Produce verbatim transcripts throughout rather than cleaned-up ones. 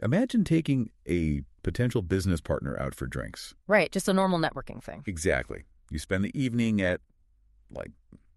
Imagine taking a potential business partner out for drinks. Right, just a normal networking thing. Exactly. You spend the evening at, like,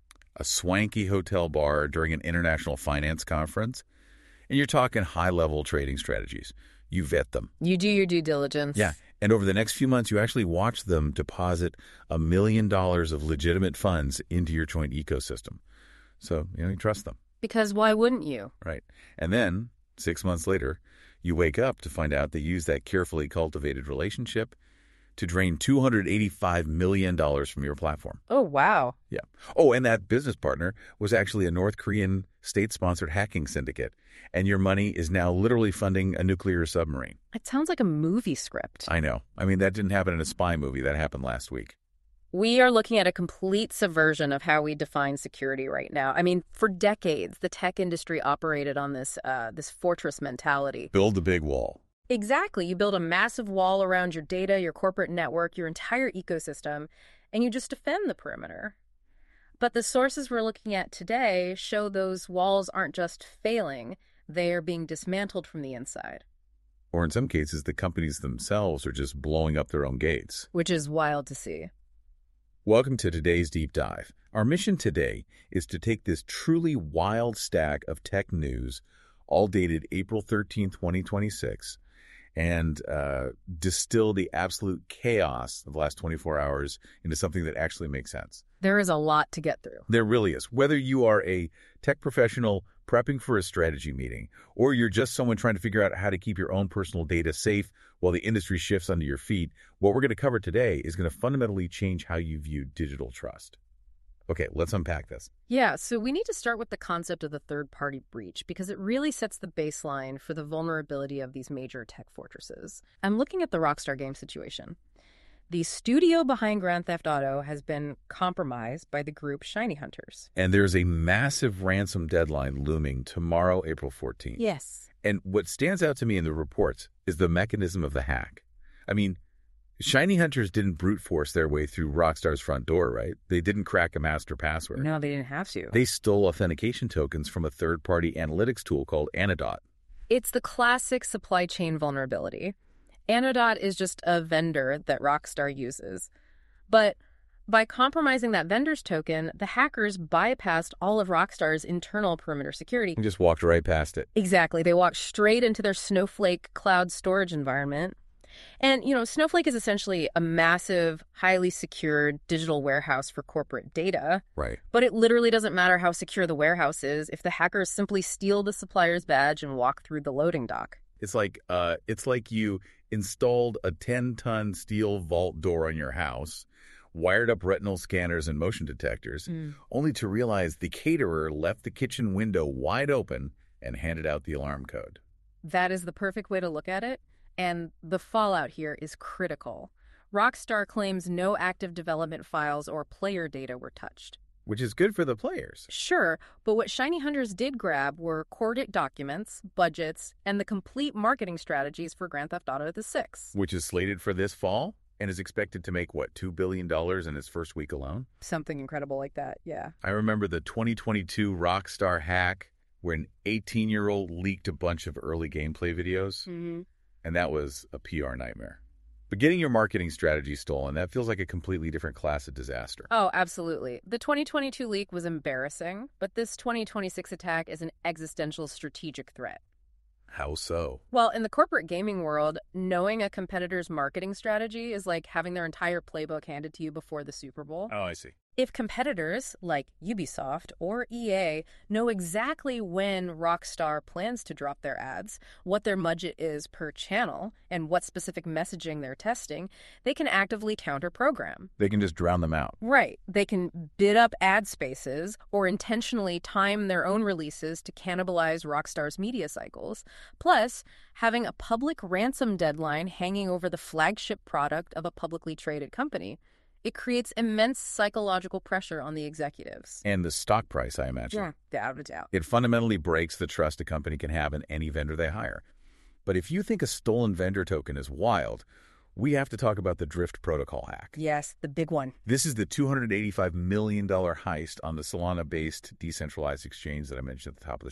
a swanky hotel bar during an international finance conference, and you're talking high-level trading strategies. You vet them. You do your due diligence. Yeah, and over the next few months, you actually watch them deposit a million dollars of legitimate funds into your joint ecosystem. So, you know, you trust them. Because why wouldn't you? Right. And then, six months later, you wake up to find out they use that carefully cultivated relationship to drain two hundred eighty-five million dollars from your platform. Oh, wow. Yeah. Oh, and that business partner was actually a North Korean state-sponsored hacking syndicate, and your money is now literally funding a nuclear submarine. It sounds like a movie script. I know. I mean, that didn't happen in a spy movie. That happened last week. We are looking at a complete subversion of how we define security right now. I mean, for decades, the tech industry operated on this uh, this fortress mentality. Build the big wall. Exactly. You build a massive wall around your data, your corporate network, your entire ecosystem, and you just defend the perimeter. But the sources we're looking at today show those walls aren't just failing, they are being dismantled from the inside. Or in some cases, the companies themselves are just blowing up their own gates. Which is wild to see. Welcome to today's Deep Dive. Our mission today is to take this truly wild stack of tech news, all dated April thirteenth, twenty twenty-six, and uh, distill the absolute chaos of the last twenty-four hours into something that actually makes sense. There is a lot to get through. There really is. Whether you are a tech professional prepping for a strategy meeting, or you're just someone trying to figure out how to keep your own personal data safe while the industry shifts under your feet, what we're going to cover today is going to fundamentally change how you view digital trust. Okay, let's unpack this. Yeah, so we need to start with the concept of the third-party breach because it really sets the baseline for the vulnerability of these major tech fortresses. I'm looking at the Rockstar Games situation. The studio behind Grand Theft Auto has been compromised by the group Shiny Hunters. And there's a massive ransom deadline looming tomorrow, April fourteenth. Yes. And what stands out to me in the reports is the mechanism of the hack. I mean, Shiny Hunters didn't brute force their way through Rockstar's front door, right? They didn't crack a master password. No, they didn't have to. They stole authentication tokens from a third-party analytics tool called Anodot. It's the classic supply chain vulnerability. Anodot is just a vendor that Rockstar uses. But by compromising that vendor's token, the hackers bypassed all of Rockstar's internal perimeter security. And just walked right past it. Exactly. They walked straight into their Snowflake cloud storage environment. And, you know, Snowflake is essentially a massive, highly secured digital warehouse for corporate data. Right. But it literally doesn't matter how secure the warehouse is if the hackers simply steal the supplier's badge and walk through the loading dock. It's like uh, it's like you installed a ten-ton steel vault door on your house, wired up retinal scanners and motion detectors, mm. only to realize the caterer left the kitchen window wide open and handed out the alarm code. That is the perfect way to look at it. And the fallout here is critical. Rockstar claims no active development files or player data were touched. Which is good for the players. Sure, but what Shiny Hunters did grab were coordinate documents, budgets, and the complete marketing strategies for Grand Theft Auto the six. Which is slated for this fall and is expected to make, what, two billion dollars in its first week alone? Something incredible like that, yeah. I remember the twenty twenty-two Rockstar hack where an eighteen-year-old leaked a bunch of early gameplay videos. Mm-hmm. And that was a P R nightmare. But getting your marketing strategy stolen, that feels like a completely different class of disaster. Oh, absolutely. The twenty twenty-two leak was embarrassing, but this twenty twenty-six attack is an existential strategic threat. How so? Well, in the corporate gaming world, knowing a competitor's marketing strategy is like having their entire playbook handed to you before the Super Bowl. Oh, I see. If competitors, like Ubisoft or E A, know exactly when Rockstar plans to drop their ads, what their budget is per channel, and what specific messaging they're testing, they can actively counter-program. They can just drown them out. Right. They can bid up ad spaces or intentionally time their own releases to cannibalize Rockstar's media cycles. Plus, having a public ransom deadline hanging over the flagship product of a publicly traded company, it creates immense psychological pressure on the executives. And the stock price, I imagine. Yeah, without a doubt. It fundamentally breaks the trust a company can have in any vendor they hire. But if you think a stolen vendor token is wild, we have to talk about the Drift Protocol hack. Yes, the big one. This is the two hundred eighty-five million dollars heist on the Solana-based decentralized exchange that I mentioned at the top of the show.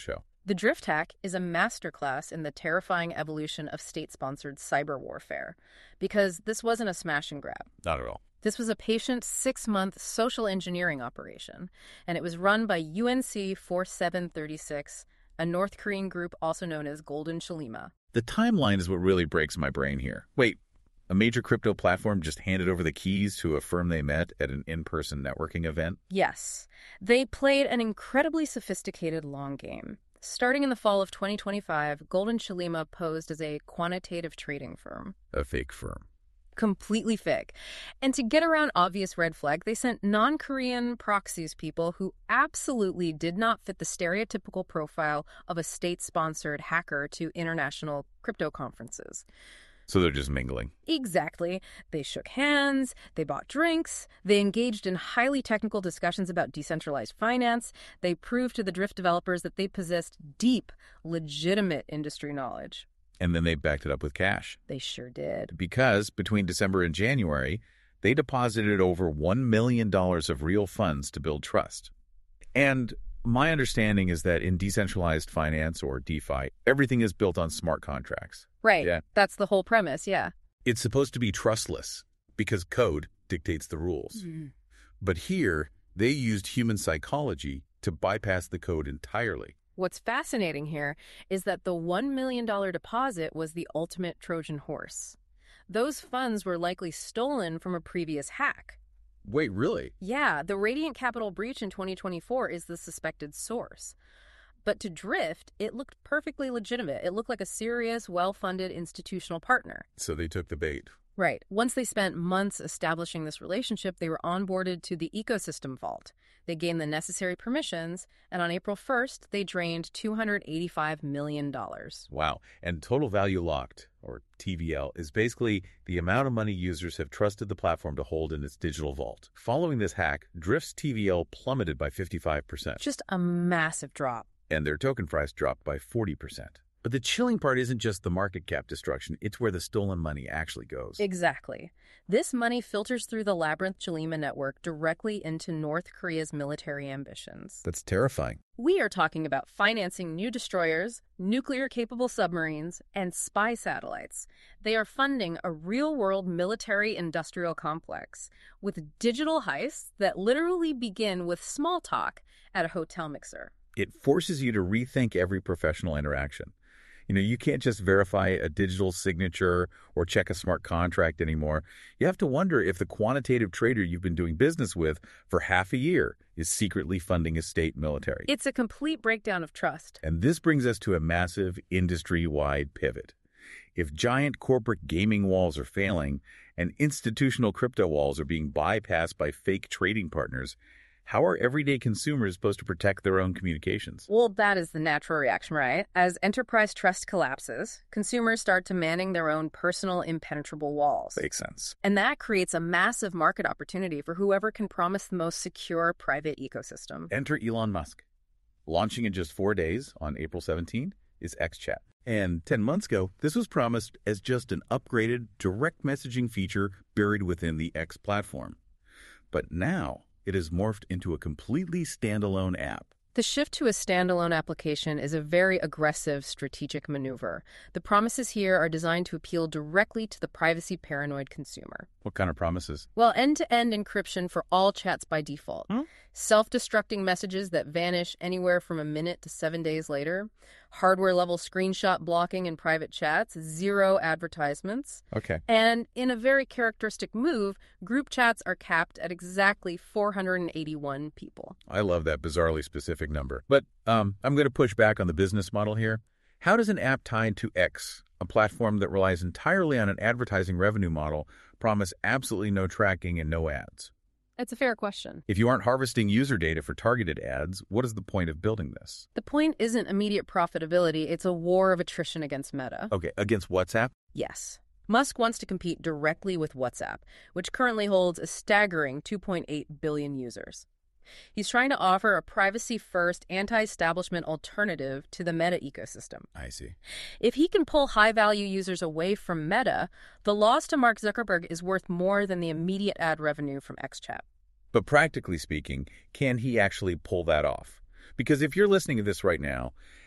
The Drift hack is a masterclass in the terrifying evolution of state-sponsored cyber warfare, because this wasn't a smash and grab. Not at all. This was a patient six-month social engineering operation, and it was run by U N C forty-seven thirty-six, a North Korean group also known as Golden Shalima. The timeline is what really breaks my brain here. Wait, a major crypto platform just handed over the keys to a firm they met at an in-person networking event? Yes. They played an incredibly sophisticated long game. Starting in the fall of twenty twenty-five, Golden Shalima posed as a quantitative trading firm. A fake firm. Completely fake. And to get around obvious red flag, they sent non-Korean proxies people who absolutely did not fit the stereotypical profile of a state-sponsored hacker to international crypto conferences. So they're just mingling. Exactly. They shook hands, they bought drinks, they engaged in highly technical discussions about decentralized finance, they proved to the Drift developers that they possessed deep, legitimate industry knowledge. And then they backed it up with cash. They sure did. Because between December and January, they deposited over one million dollars of real funds to build trust. And my understanding is that in decentralized finance, or DeFi, everything is built on smart contracts. Right. Yeah. That's the whole premise, yeah. It's supposed to be trustless because code dictates the rules. Mm. But here, they used human psychology to bypass the code entirely. What's fascinating here is that the one million dollars deposit was the ultimate Trojan horse. Those funds were likely stolen from a previous hack. Wait, really? Yeah, the Radiant Capital breach in twenty twenty-four is the suspected source. But to Drift, it looked perfectly legitimate. It looked like a serious, well-funded institutional partner. So they took the bait. Right. Once they spent months establishing this relationship, they were onboarded to the ecosystem vault. They gained the necessary permissions, and on April first, they drained two hundred eighty-five million dollars. Wow. And total value locked, or T V L, is basically the amount of money users have trusted the platform to hold in its digital vault. Following this hack, Drift's T V L plummeted by fifty-five percent. Just a massive drop. And their token price dropped by forty percent. But the chilling part isn't just the market cap destruction, it's where the stolen money actually goes. Exactly. This money filters through the Labyrinth Shalima network directly into North Korea's military ambitions. That's terrifying. We are talking about financing new destroyers, nuclear-capable submarines, and spy satellites. They are funding a real-world military-industrial complex with digital heists that literally begin with small talk at a hotel mixer. It forces you to rethink every professional interaction. You know, you can't just verify a digital signature or check a smart contract anymore. You have to wonder if the quantitative trader you've been doing business with for half a year is secretly funding a state military. It's a complete breakdown of trust. And this brings us to a massive industry-wide pivot. If giant corporate gaming walls are failing and institutional crypto walls are being bypassed by fake trading partners, how are everyday consumers supposed to protect their own communications? Well, that is the natural reaction, right? As enterprise trust collapses, consumers start demanding their own personal impenetrable walls. Makes sense. And that creates a massive market opportunity for whoever can promise the most secure private ecosystem. Enter Elon Musk. Launching in just four days on April seventeenth is XChat. And ten months ago, this was promised as just an upgraded direct messaging feature buried within the X platform. But now, it has morphed into a completely standalone app. The shift to a standalone application is a very aggressive strategic maneuver. The promises here are designed to appeal directly to the privacy-paranoid consumer. What kind of promises? Well, end-to-end encryption for all chats by default. Hmm? Self-destructing messages that vanish anywhere from a minute to seven days later. Hardware-level screenshot blocking in private chats. Zero advertisements. Okay. And in a very characteristic move, group chats are capped at exactly four hundred eighty-one people. I love that bizarrely specific number. But um, I'm going to push back on the business model here. How does an app tied to X, a platform that relies entirely on an advertising revenue model, promise absolutely no tracking and no ads? It's a fair question. If you aren't harvesting user data for targeted ads, what is the point of building this? The point isn't immediate profitability, it's a war of attrition against Meta. Okay, against WhatsApp? Yes. Musk wants to compete directly with WhatsApp, which currently holds a staggering two point eight billion users. He's trying to offer a privacy-first, anti-establishment alternative to the Meta ecosystem. I see. If he can pull high-value users away from Meta, the loss to Mark Zuckerberg is worth more than the immediate ad revenue from XChat. But practically speaking, can he actually pull that off? Because if you're listening to this right now,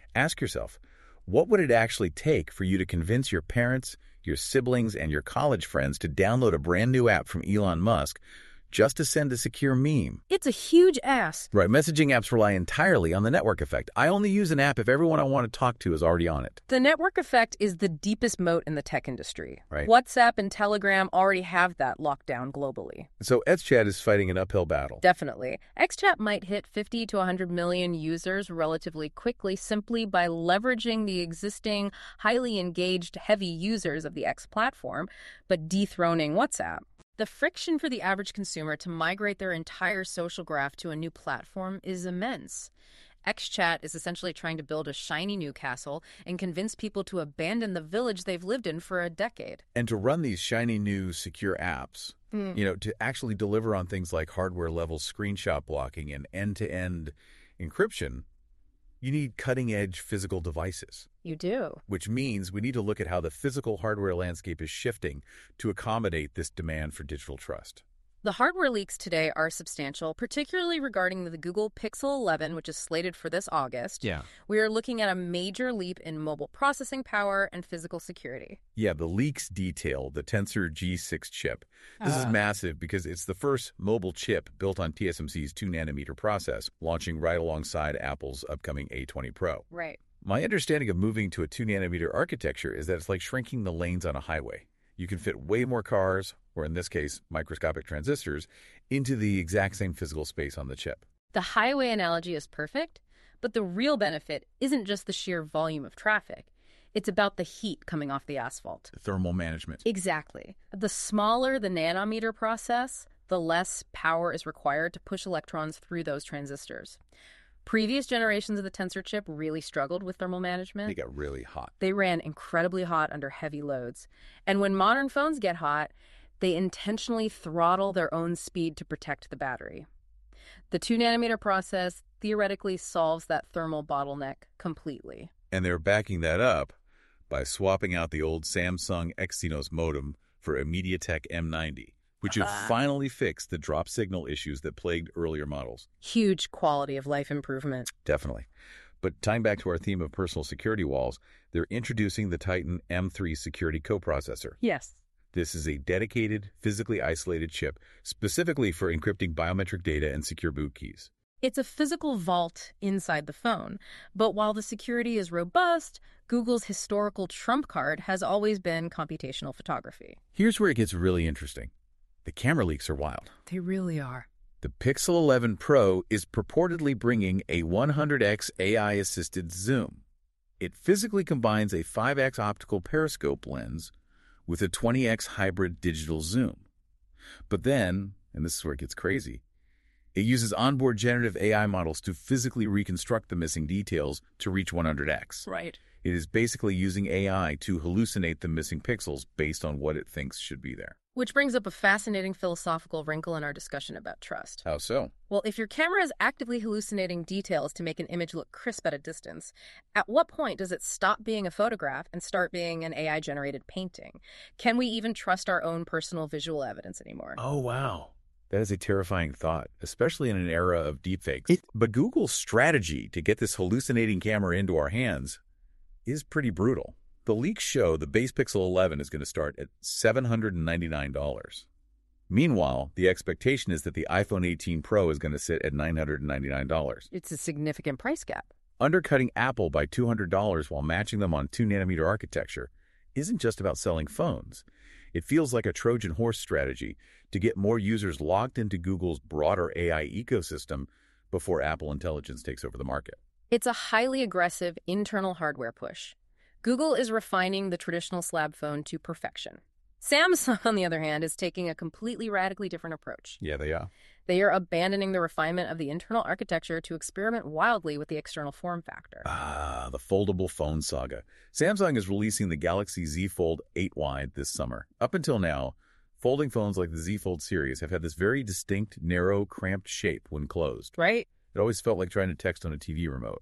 Ask yourself, what would it actually take for you to convince your parents, your siblings, and your college friends to download a brand new app from Elon Musk just to send a secure meme? It's a huge ask. Right, messaging apps rely entirely on the network effect. I only use an app if everyone I want to talk to is already on it. The network effect is the deepest moat in the tech industry. Right. WhatsApp and Telegram already have that locked down globally. So XChat is fighting an uphill battle. Definitely. XChat might hit fifty to one hundred million users relatively quickly simply by leveraging the existing, highly engaged, heavy users of the X platform, but dethroning WhatsApp. The friction for the average consumer to migrate their entire social graph to a new platform is immense. XChat is essentially trying to build a shiny new castle and convince people to abandon the village they've lived in for a decade. And to run these shiny new secure apps, mm. you know, to actually deliver on things like hardware-level screenshot blocking and end-to-end encryption, you need cutting-edge physical devices. You do. Which means we need to look at how the physical hardware landscape is shifting to accommodate this demand for digital trust. The hardware leaks today are substantial, particularly regarding the Google Pixel eleven, which is slated for this August. Yeah. We are looking at a major leap in mobile processing power and physical security. Yeah, the leaks detail the Tensor G six chip. This uh. is massive because it's the first mobile chip built on T S M C's two nanometer process, launching right alongside Apple's upcoming A twenty Pro. Right. My understanding of moving to a two nanometer architecture is that it's like shrinking the lanes on a highway. You can fit way more cars, or in this case, microscopic transistors, into the exact same physical space on the chip. The highway analogy is perfect, but the real benefit isn't just the sheer volume of traffic. It's about the heat coming off the asphalt. Thermal management. Exactly. The smaller the nanometer process, the less power is required to push electrons through those transistors. Previous generations of the Tensor chip really struggled with thermal management. They got really hot. They ran incredibly hot under heavy loads. And when modern phones get hot, they intentionally throttle their own speed to protect the battery. The two nanometer process theoretically solves that thermal bottleneck completely. And they're backing that up by swapping out the old Samsung Exynos modem for a MediaTek M ninety. Which have uh, finally fixed the drop signal issues that plagued earlier models. Huge quality of life improvement. Definitely. But tying back to our theme of personal security walls, they're introducing the Titan M three security coprocessor. Yes. This is a dedicated, physically isolated chip specifically for encrypting biometric data and secure boot keys. It's a physical vault inside the phone. But while the security is robust, Google's historical trump card has always been computational photography. Here's where it gets really interesting. The camera leaks are wild. They really are. The Pixel eleven Pro is purportedly bringing a one hundred x A I-assisted zoom. It physically combines a five x optical periscope lens with a twenty x hybrid digital zoom. But then, and this is where it gets crazy, it uses onboard generative A I models to physically reconstruct the missing details to reach one hundred x. Right. It is basically using A I to hallucinate the missing pixels based on what it thinks should be there. Which brings up a fascinating philosophical wrinkle in our discussion about trust. How so? Well, if your camera is actively hallucinating details to make an image look crisp at a distance, at what point does it stop being a photograph and start being an A I-generated painting? Can we even trust our own personal visual evidence anymore? Oh, wow. That is a terrifying thought, especially in an era of deepfakes. It, but Google's strategy to get this hallucinating camera into our hands is pretty brutal. The leaks show the base Pixel eleven is going to start at seven hundred ninety-nine dollars. Meanwhile, the expectation is that the iPhone eighteen Pro is going to sit at nine hundred ninety-nine dollars. It's a significant price gap. Undercutting Apple by two hundred dollars while matching them on two nanometer architecture isn't just about selling phones. It feels like a Trojan horse strategy to get more users logged into Google's broader A I ecosystem before Apple Intelligence takes over the market. It's a highly aggressive internal hardware push. Google is refining the traditional slab phone to perfection. Samsung, on the other hand, is taking a completely radically different approach. Yeah, they are. They are abandoning the refinement of the internal architecture to experiment wildly with the external form factor. Ah, the foldable phone saga. Samsung is releasing the Galaxy Z Fold eight wide this summer. Up until now, folding phones like the Z Fold series have had this very distinct, narrow, cramped shape when closed. Right. It always felt like trying to text on a T V remote.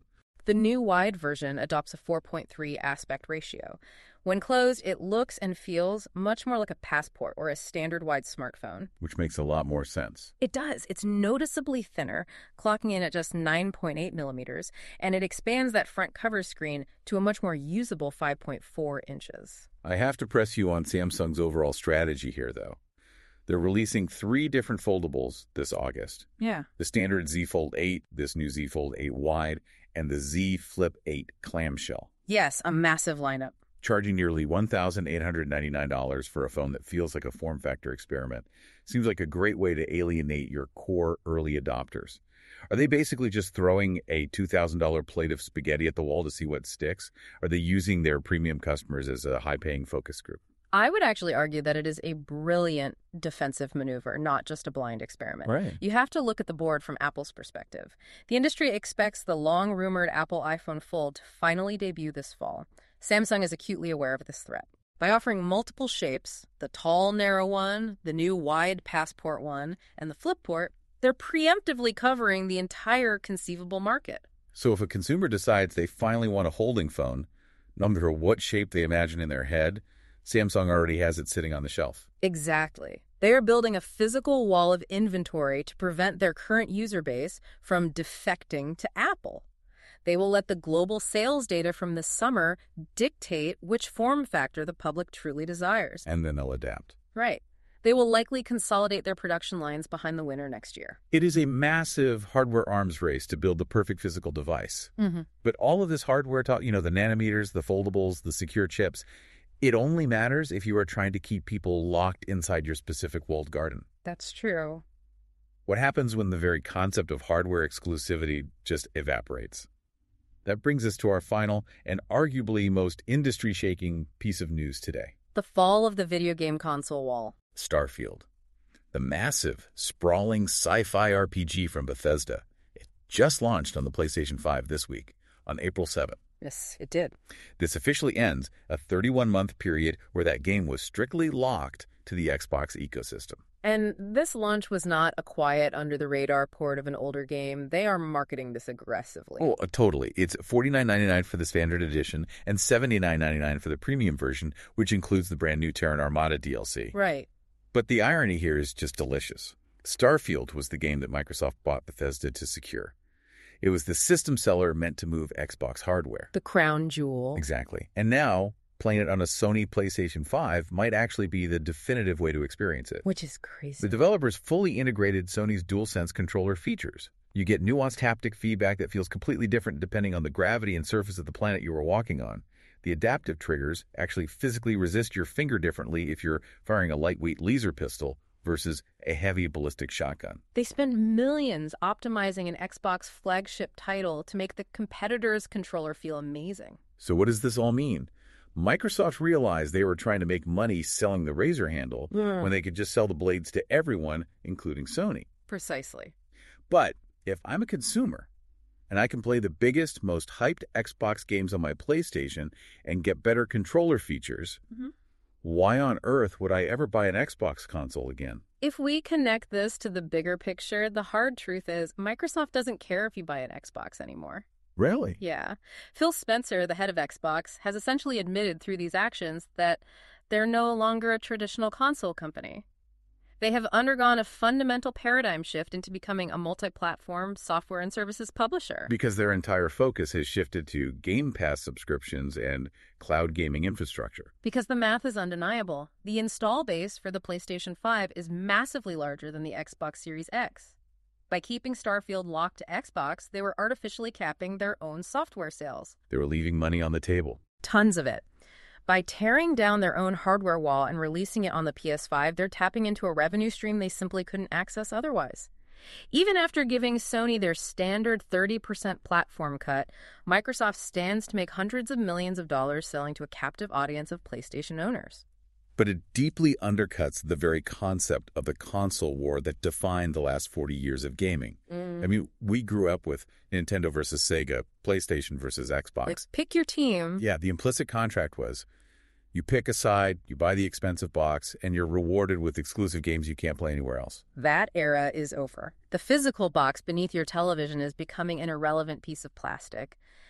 The new wide version adopts a four point three aspect ratio. When closed, it looks and feels much more like a Passport or a standard-wide smartphone. Which makes a lot more sense. It does. It's noticeably thinner, clocking in at just nine point eight millimeters, and it expands that front cover screen to a much more usable five point four inches. I have to press you on Samsung's overall strategy here, though. They're releasing three different foldables this August. Yeah. The standard Z Fold eight, this new Z Fold eight Wide, and the Z Flip eight clamshell. Yes, a massive lineup. Charging nearly one thousand eight hundred ninety-nine dollars for a phone that feels like a form factor experiment seems like a great way to alienate your core early adopters. Are they basically just throwing a two thousand dollars plate of spaghetti at the wall to see what sticks? Are they using their premium customers as a high-paying focus group? I would actually argue that it is a brilliant defensive maneuver, not just a blind experiment. Right. You have to look at the board from Apple's perspective. The industry expects the long-rumored Apple iPhone Fold to finally debut this fall. Samsung is acutely aware of this threat. By offering multiple shapes, the tall, narrow one, the new wide Passport one, and the flip port, they're preemptively covering the entire conceivable market. So if a consumer decides they finally want a holding phone, no matter what shape they imagine in their head, Samsung already has it sitting on the shelf. Exactly. They are building a physical wall of inventory to prevent their current user base from defecting to Apple. They will let the global sales data from this summer dictate which form factor the public truly desires. And then they'll adapt. Right. They will likely consolidate their production lines behind the winner next year. It is a massive hardware arms race to build the perfect physical device. Mm-hmm. But all of this hardware, talk, you know, the nanometers, the foldables, the secure chips, it only matters if you are trying to keep people locked inside your specific walled garden. That's true. What happens when the very concept of hardware exclusivity just evaporates? That brings us to our final and arguably most industry-shaking piece of news today. The fall of the video game console wall. Starfield, the massive, sprawling sci-fi R P G from Bethesda. It just launched on the PlayStation five this week, on April seventh. Yes, it did. This officially ends a thirty-one month period where that game was strictly locked to the Xbox ecosystem. And this launch was not a quiet, under-the-radar port of an older game. They are marketing this aggressively. Oh, uh, totally. It's forty-nine ninety-nine for the standard edition and seventy-nine ninety-nine for the premium version, which includes the brand new Terran Armada D L C. Right. But the irony here is just delicious. Starfield was the game that Microsoft bought Bethesda to secure. It was the system seller meant to move Xbox hardware. The crown jewel. Exactly. And now, playing it on a Sony PlayStation five might actually be the definitive way to experience it. Which is crazy. The developers fully integrated Sony's DualSense controller features. You get nuanced haptic feedback that feels completely different depending on the gravity and surface of the planet you are walking on. The adaptive triggers actually physically resist your finger differently if you're firing a lightweight laser pistol versus a heavy ballistic shotgun. They spend millions optimizing an Xbox flagship title to make the competitor's controller feel amazing. So what does this all mean? Microsoft realized they were trying to make money selling the Razer handle Mm. when they could just sell the blades to everyone, including Sony. Precisely. But if I'm a consumer and I can play the biggest, most hyped Xbox games on my PlayStation and get better controller features, Mm-hmm. why on earth would I ever buy an Xbox console again? If we connect this to the bigger picture, the hard truth is Microsoft doesn't care if you buy an Xbox anymore. Really? Yeah. Phil Spencer, the head of Xbox, has essentially admitted through these actions that they're no longer a traditional console company. They have undergone a fundamental paradigm shift into becoming a multi-platform software and services publisher. Because their entire focus has shifted to Game Pass subscriptions and cloud gaming infrastructure. Because the math is undeniable. The install base for the PlayStation five is massively larger than the Xbox Series X. By keeping Starfield locked to Xbox, they were artificially capping their own software sales. They were leaving money on the table. Tons of it. By tearing down their own hardware wall and releasing it on the P S five, they're tapping into a revenue stream they simply couldn't access otherwise. Even after giving Sony their standard thirty percent platform cut, Microsoft stands to make hundreds of millions of dollars selling to a captive audience of PlayStation owners. But it deeply undercuts the very concept of the console war that defined the last forty years of gaming. Mm. I mean, we grew up with Nintendo versus Sega, PlayStation versus Xbox. Like, pick your team. Yeah, the implicit contract was you pick a side, you buy the expensive box, and you're rewarded with exclusive games you can't play anywhere else. That era is over. The physical box beneath your television is becoming an irrelevant piece of plastic.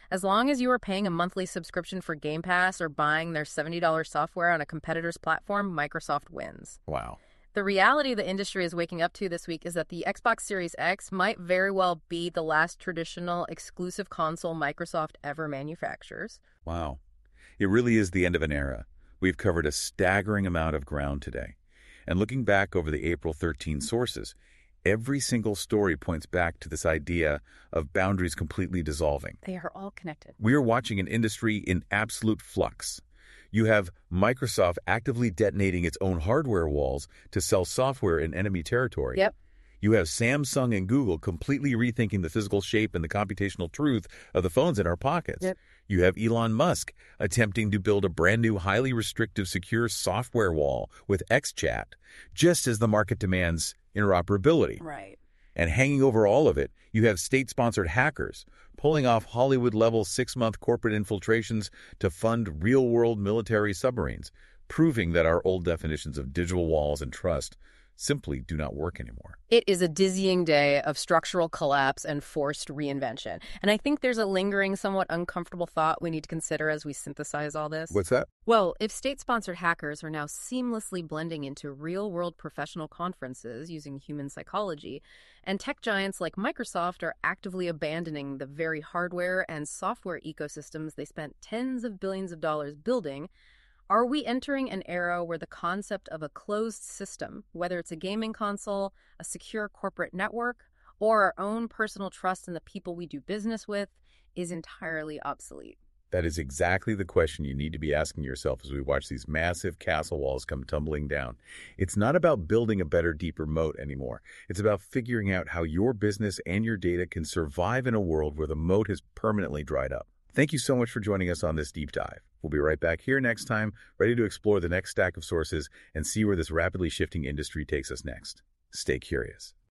As long as you are paying a monthly subscription for Game Pass or buying their seventy dollars software on a competitor's platform, Microsoft wins. Wow. The reality the industry is waking up to this week is that the Xbox Series X might very well be the last traditional exclusive console Microsoft ever manufactures. Wow. It really is the end of an era. We've covered a staggering amount of ground today. And looking back over the April thirteenth sources, every single story points back to this idea of boundaries completely dissolving. They are all connected. We are watching an industry in absolute flux. You have Microsoft actively detonating its own hardware walls to sell software in enemy territory. Yep. You have Samsung and Google completely rethinking the physical shape and the computational truth of the phones in our pockets. Yep. You have Elon Musk attempting to build a brand new, highly restrictive, secure software wall with XChat, just as the market demands interoperability. Right. And hanging over all of it, you have state-sponsored hackers pulling off Hollywood-level six-month corporate infiltrations to fund real-world military submarines, proving that our old definitions of digital walls and trust simply do not work anymore. It is a dizzying day of structural collapse and forced reinvention. And I think there's a lingering, somewhat uncomfortable thought we need to consider as we synthesize all this. What's that? Well, if state-sponsored hackers are now seamlessly blending into real-world professional conferences using human psychology, and tech giants like Microsoft are actively abandoning the very hardware and software ecosystems they spent tens of billions of dollars building, are we entering an era where the concept of a closed system, whether it's a gaming console, a secure corporate network, or our own personal trust in the people we do business with, is entirely obsolete? That is exactly the question you need to be asking yourself as we watch these massive castle walls come tumbling down. It's not about building a better, deeper moat anymore. It's about figuring out how your business and your data can survive in a world where the moat has permanently dried up. Thank you so much for joining us on this deep dive. We'll be right back here next time, ready to explore the next stack of sources and see where this rapidly shifting industry takes us next. Stay curious.